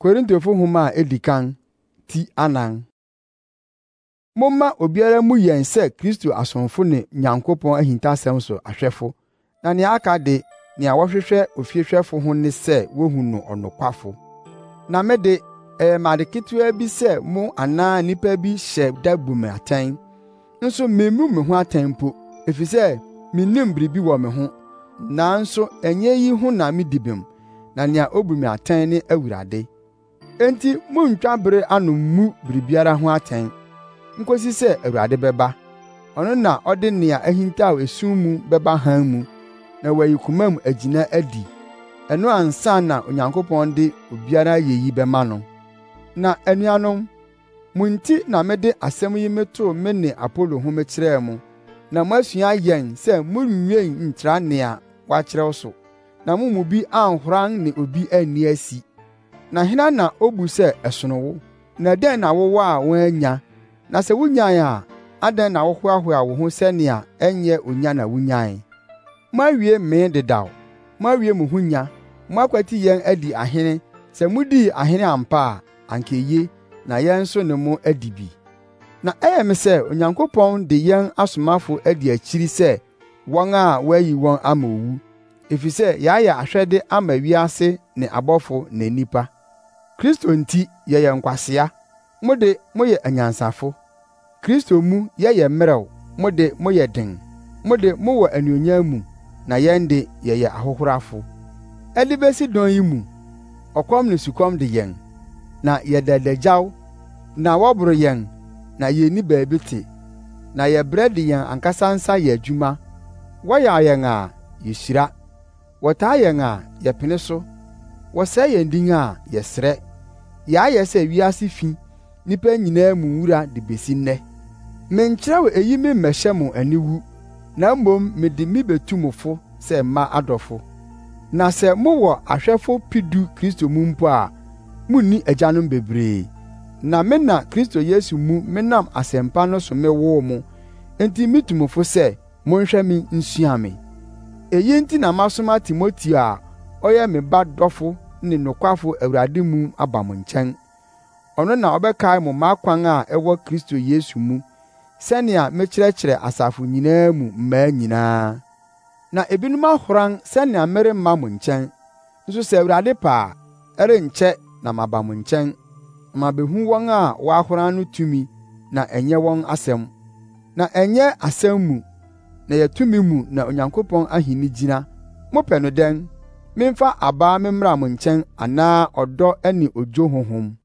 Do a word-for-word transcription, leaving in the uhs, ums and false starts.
Korintofo nhoma a edikan ti anan. Momma obiara mu yɛn sɛ Kristo asomfo ne Nyankopɔn ahintasɛm so ahwɛfo, na nea aka de, nea wɔhwehwɛ ofiehwɛfo ho ne sɛ wohu no ɔnokwafo. Na me de, ɛyɛ made ketewa bi sɛ mo anaa nnipa bi hyɛ da bu me atɛn. Nso memmu me ho atɛn mpo, efisɛ minnim biribi wɔ me ho. Nanso ɛnyɛ yi ho na midi bem, na nea obu me atɛn ne Awurade. Enti muntwa bere ano mmu biribiara ho atɛn, nkosi sɛ Awurade bɛba. Ɔno na ɔde nea ahintaw esum mu bɛba hann mu, na wayi koma mu agyina adi. Ɛno ansa na Onyankopɔn de obiara yeyi bɛma no. Na anuanom, mo nti na mede asɛm yi metoo me ne Apolo ho mekyerɛɛ mo, na moasua yɛn sɛ monnwen ntra nea wɔakyerɛw so, na mo mu bi anhoran ne obi anni asi. Na hena na obu sɛ ɛsono wo? Na dɛn na wowɔ a woanya? Na sɛ wunyae a, adɛn na wohoahoa wo ho sɛnea ɛnyɛ onya na wunyae? Moawie mee dedaw, moawie mo ho nya, moakwati yɛn adi ahene. Sɛ mudii ahene ampa a, anka eye, na yɛn nso ne mo adi bi. Na ɛyɛ me sɛ Onyankopɔn de yɛn asomafo adi akyiri sɛ wɔn a wɔayi wɔn ama owu, efisɛ yɛayɛ ahwɛde ama wiase ne abɔfo ne nnipa. Kristo nti yɛyɛ nkwasea, mo de moyɛ anyansafo. Kristo mu yɛyɛ mmerɛw, mo de moyɛ den. Mo de mowɔ anuonyam mu, na yɛn de yɛyɛ ahohorafo. Ɛde besi dɔn yi mu, ɔkɔm ne sukɔm de yɛn, na yɛda adagyaw, na wɔboro yɛn, na yenni baabi te, na yɛbrɛ de yɛn ankasa nsa yɛ adwuma. Wɔyaw yɛn a, yehyira. Wɔtaa yɛn a, yɛpene so. Wɔsɛe yɛn din a, yɛsrɛ. Yɛayɛ sɛ wiase fi, nnipa nyinaa mu wura de besi nnɛ. Menkyerɛw eyi me mmɛhyɛ mo aniwu, na mmom mede mi betu mo fo sɛ mma adɔfo. Na sɛ mowɔ ahwɛfo pidu Kristo mu mpo a, munni agyanom bebree. Na me na Kristo Yesu mu menam asɛmpa no so mewoo mo, enti mitu mo fo sɛ monhwɛ me nsua me. Eyi nti na masoma Timoteo a ɔyɛ me ba dɔfo ne nokwafo Awurade mu aba mo nkyɛn. Ɔno na ɔbɛkae mo m'akwan a ɛwɔ Kristo Yesu mu, sɛnea mekyerɛkyerɛ asafo nyinaa mu mmaa nyinaa. Na ebinom ahoran sɛnea meremma mo nkyɛn, nso sɛ Awurade pɛ a, ɛrenkyɛ na maba mo nkyɛn, na mabehu wɔn a wɔahoran no tumi, na ɛnyɛ wɔn asɛm. Na ɛnyɛ asɛm mu, na yɛ tumi mu na Onyankopɔn ahenni gyina. Mopɛ no dɛn? Memfa abaa me mmra mo nkyɛn anaa ɔdɔ ne odwo honhom?